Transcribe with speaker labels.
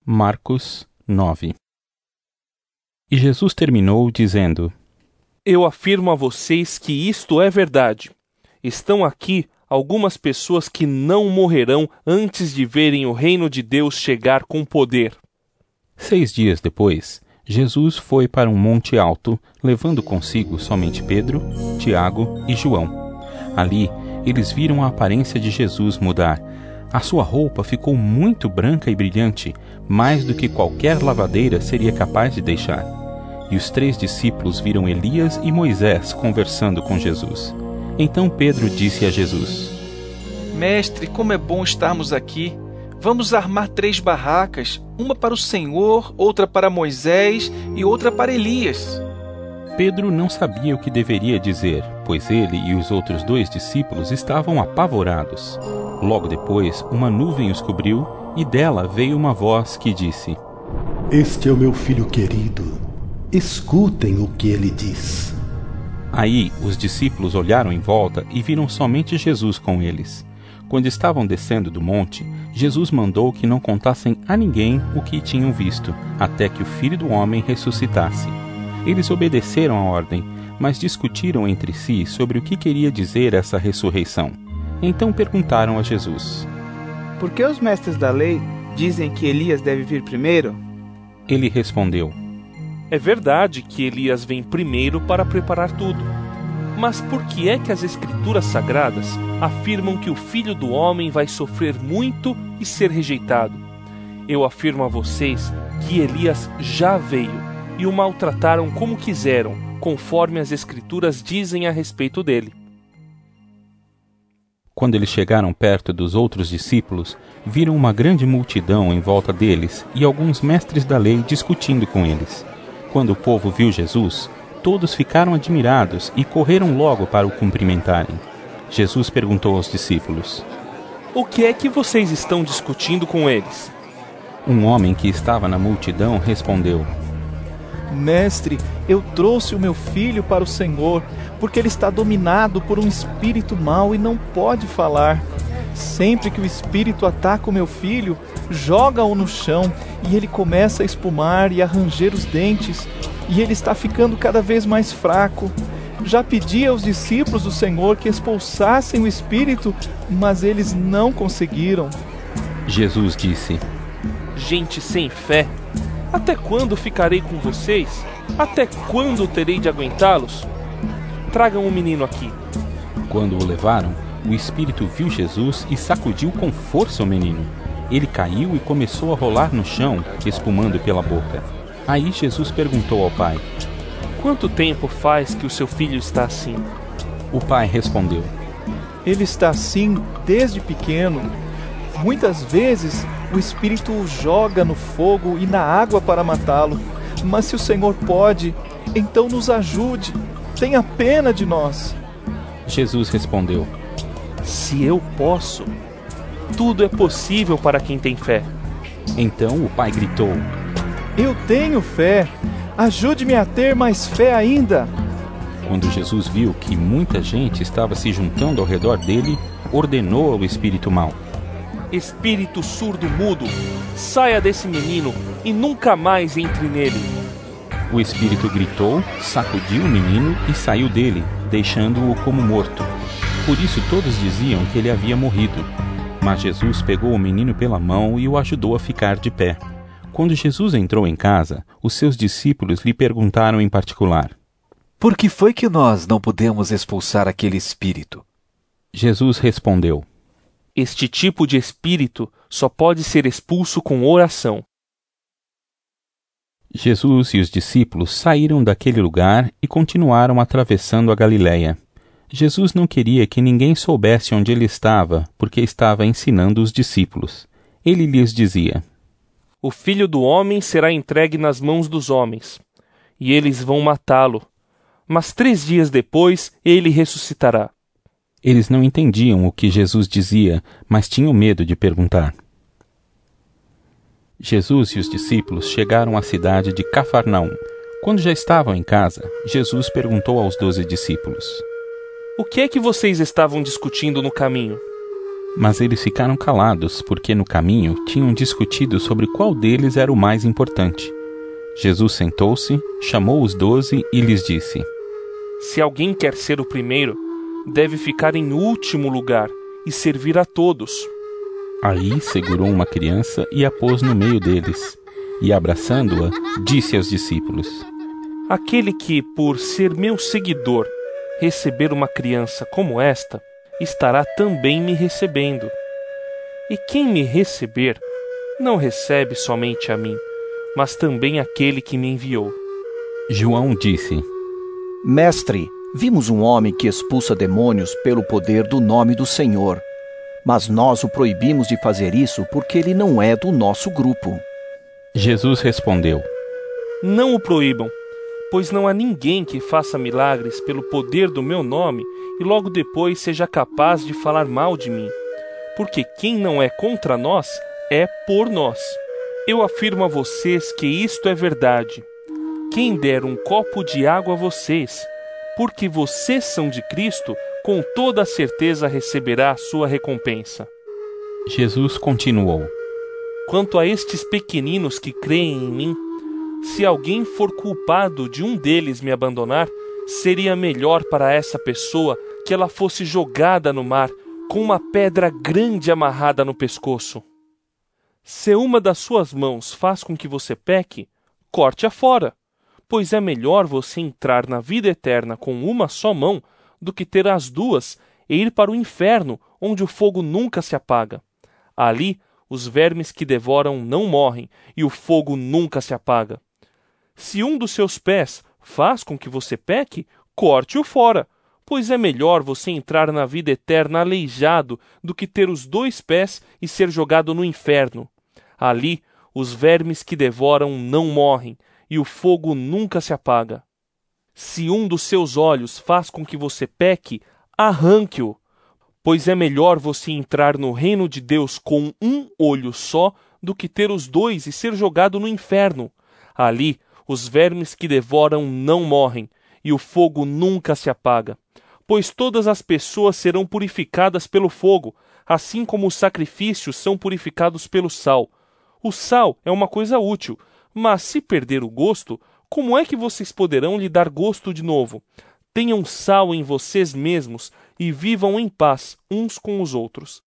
Speaker 1: Marcos 9. E Jesus terminou dizendo:
Speaker 2: Eu afirmo a vocês que isto é verdade. Estão aqui algumas pessoas que não morrerão antes de verem o reino de Deus chegar com poder.
Speaker 1: 6 dias depois, Jesus foi para um monte alto, levando consigo somente Pedro, Tiago e João. Ali, eles viram a aparência de Jesus mudar. A sua roupa ficou muito branca e brilhante, mais do que qualquer lavadeira seria capaz de deixar. E os 3 discípulos viram Elias e Moisés conversando com Jesus. Então Pedro disse a Jesus:
Speaker 3: Mestre, como é bom estarmos aqui. Vamos armar 3 barracas, uma para o Senhor, outra para Moisés e outra para Elias.
Speaker 1: Pedro não sabia o que deveria dizer, pois ele e os outros 2 discípulos estavam apavorados. Logo depois, uma nuvem os cobriu e dela veio uma voz que disse:
Speaker 4: Este é o meu filho querido. Escutem o que ele diz.
Speaker 1: Aí os discípulos olharam em volta e viram somente Jesus com eles. Quando estavam descendo do monte, Jesus mandou que não contassem a ninguém o que tinham visto, até que o Filho do Homem ressuscitasse. Eles obedeceram a ordem, mas discutiram entre si sobre o que queria dizer essa ressurreição. Então perguntaram a Jesus:
Speaker 5: Por que os mestres da lei dizem que Elias deve vir primeiro?
Speaker 1: Ele respondeu:
Speaker 2: É verdade que Elias vem primeiro para preparar tudo. Mas por que é que as Escrituras Sagradas afirmam que o Filho do Homem vai sofrer muito e ser rejeitado? Eu afirmo a vocês que Elias já veio e o maltrataram como quiseram, conforme as Escrituras dizem a respeito dele.
Speaker 1: Quando eles chegaram perto dos outros discípulos, viram uma grande multidão em volta deles e alguns mestres da lei discutindo com eles. Quando o povo viu Jesus, todos ficaram admirados e correram logo para o cumprimentarem. Jesus perguntou aos discípulos:
Speaker 2: O que é que vocês estão discutindo com eles?
Speaker 1: Um homem que estava na multidão respondeu:
Speaker 3: Mestre, eu trouxe o meu filho para o Senhor, porque ele está dominado por um espírito mau e não pode falar. Sempre que o espírito ataca o meu filho, joga-o no chão e ele começa a espumar e a ranger os dentes, e ele está ficando cada vez mais fraco. Já pedi aos discípulos do Senhor que expulsassem o espírito, mas eles não conseguiram.
Speaker 1: Jesus disse:
Speaker 2: Gente sem fé, até quando ficarei com vocês? Até quando terei de aguentá-los? Tragam o menino aqui.
Speaker 1: Quando o levaram, o espírito viu Jesus e sacudiu com força o menino. Ele caiu e começou a rolar no chão, espumando pela boca. Aí Jesus perguntou ao pai:
Speaker 2: Quanto tempo faz que o seu filho está assim?
Speaker 1: O pai respondeu:
Speaker 3: Ele está assim desde pequeno. Muitas vezes o espírito o joga no fogo e na água para matá-lo. Mas se o Senhor pode, então nos ajude. Tenha pena de nós.
Speaker 1: Jesus respondeu:
Speaker 2: Se eu posso, tudo é possível para quem tem fé.
Speaker 1: Então o pai gritou:
Speaker 3: Eu tenho fé. Ajude-me a ter mais fé ainda.
Speaker 1: Quando Jesus viu que muita gente estava se juntando ao redor dele, ordenou ao espírito mau:
Speaker 2: Espírito surdo-mudo, saia desse menino e nunca mais entre nele.
Speaker 1: O espírito gritou, sacudiu o menino e saiu dele, deixando-o como morto. Por isso todos diziam que ele havia morrido. Mas Jesus pegou o menino pela mão e o ajudou a ficar de pé. Quando Jesus entrou em casa, os seus discípulos lhe perguntaram em particular:
Speaker 6: Por que foi que nós não pudemos expulsar aquele espírito?
Speaker 1: Jesus respondeu:
Speaker 2: Este tipo de espírito só pode ser expulso com oração.
Speaker 1: Jesus e os discípulos saíram daquele lugar e continuaram atravessando a Galiléia. Jesus não queria que ninguém soubesse onde ele estava, porque estava ensinando os discípulos. Ele lhes dizia:
Speaker 2: O Filho do Homem será entregue nas mãos dos homens, e eles vão matá-lo. Mas 3 dias depois ele ressuscitará.
Speaker 1: Eles não entendiam o que Jesus dizia, mas tinham medo de perguntar. Jesus e os discípulos chegaram à cidade de Cafarnaum. Quando já estavam em casa, Jesus perguntou aos 12 discípulos:
Speaker 2: O que é que vocês estavam discutindo no caminho?
Speaker 1: Mas eles ficaram calados, porque no caminho tinham discutido sobre qual deles era o mais importante. Jesus sentou-se, chamou os 12 e lhes disse:
Speaker 2: Se alguém quer ser o primeiro, deve ficar em último lugar e servir a todos.
Speaker 1: Aí segurou uma criança e a pôs no meio deles, e abraçando-a, disse aos discípulos:
Speaker 2: Aquele que, por ser meu seguidor, receber uma criança como esta, estará também me recebendo. E quem me receber, não recebe somente a mim, mas também aquele que me enviou.
Speaker 1: João disse:
Speaker 7: Mestre, vimos um homem que expulsa demônios pelo poder do nome do Senhor, mas nós o proibimos de fazer isso porque ele não é do nosso grupo.
Speaker 1: Jesus respondeu:
Speaker 2: Não o proíbam, pois não há ninguém que faça milagres pelo poder do meu nome e logo depois seja capaz de falar mal de mim. Porque quem não é contra nós é por nós. Eu afirmo a vocês que isto é verdade. Quem der um copo de água a vocês, porque vocês são de Cristo, com toda a certeza receberá a sua recompensa.
Speaker 1: Jesus continuou:
Speaker 2: Quanto a estes pequeninos que creem em mim, se alguém for culpado de um deles me abandonar, seria melhor para essa pessoa que ela fosse jogada no mar com uma pedra grande amarrada no pescoço. Se uma das suas mãos faz com que você peque, corte-a fora, pois é melhor você entrar na vida eterna com uma só mão do que ter as duas e ir para o inferno, onde o fogo nunca se apaga. Ali, os vermes que devoram não morrem e o fogo nunca se apaga. Se um dos seus pés faz com que você peque, corte-o fora, pois é melhor você entrar na vida eterna aleijado do que ter os 2 pés e ser jogado no inferno. Ali, os vermes que devoram não morrem e o fogo nunca se apaga. Se um dos seus olhos faz com que você peque, arranque-o, pois é melhor você entrar no reino de Deus com um olho só do que ter os 2 e ser jogado no inferno. Ali, os vermes que devoram não morrem, e o fogo nunca se apaga. Pois todas as pessoas serão purificadas pelo fogo, assim como os sacrifícios são purificados pelo sal. O sal é uma coisa útil, mas se perder o gosto, como é que vocês poderão lhe dar gosto de novo? Tenham sal em vocês mesmos e vivam em paz uns com os outros.